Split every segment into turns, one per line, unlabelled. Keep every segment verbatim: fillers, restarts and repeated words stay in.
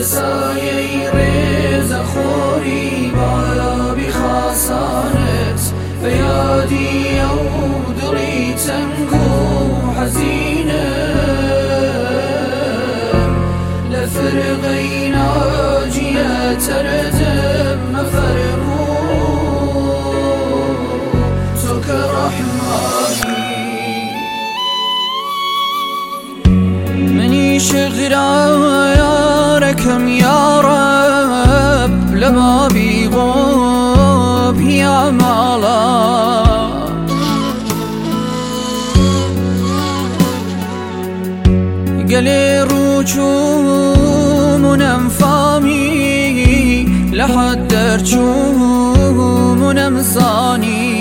سایه ریز خوری بالا بخاسانت فیادی او دلی تنگو حزینه لفرقی ناجیه تردم مفرمو تو که رحمانی منی شغراركم يا رب لما بيغوب يا مالا قلي رجوم انفامي لحد رجوم انصاني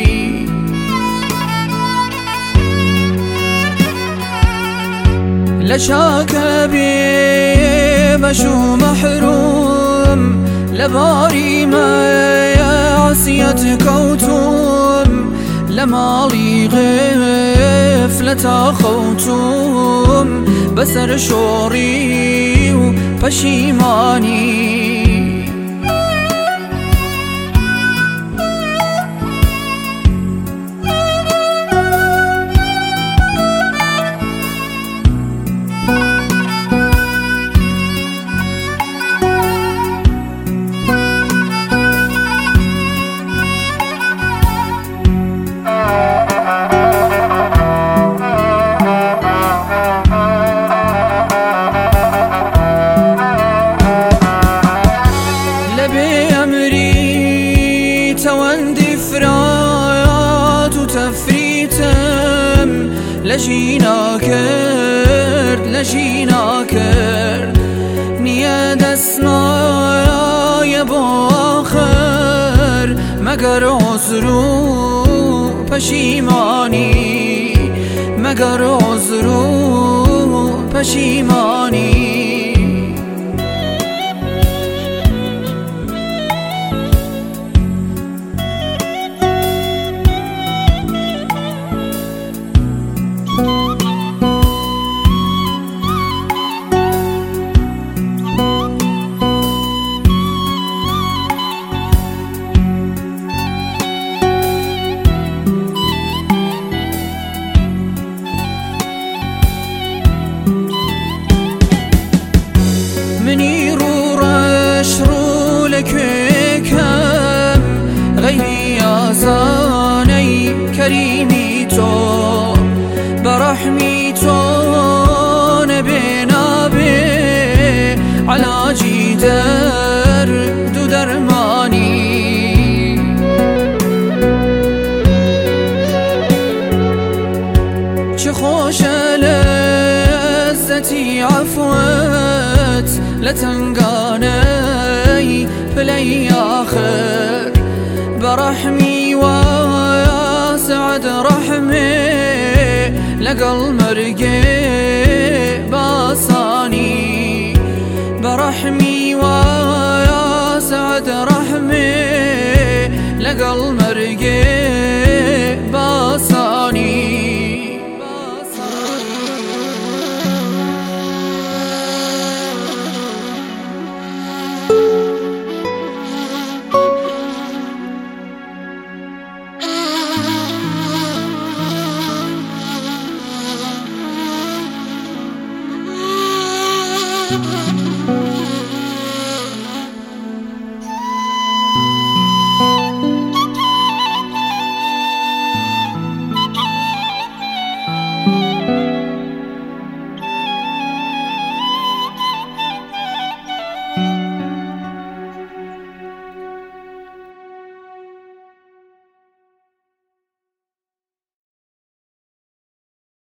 لشاك بمشو محروم لباري ما عصيت كوتم لمالي غفلة خوتم بسر شوري وبشيماني افراد وتفريتم لجينا كرد لجينا كرد نياد اسماء يبو آخر مگر عذرو پشیمانی مگر عذرو پشیمانی مني رو رش رو لککم غیری آزانی کریمی تو برحمی تو نبینا به علاجی در دو درمانی چه خوش لذتی عفوت لتنقاني فلي آخر برحمي وسعد رحمي لقى المرقي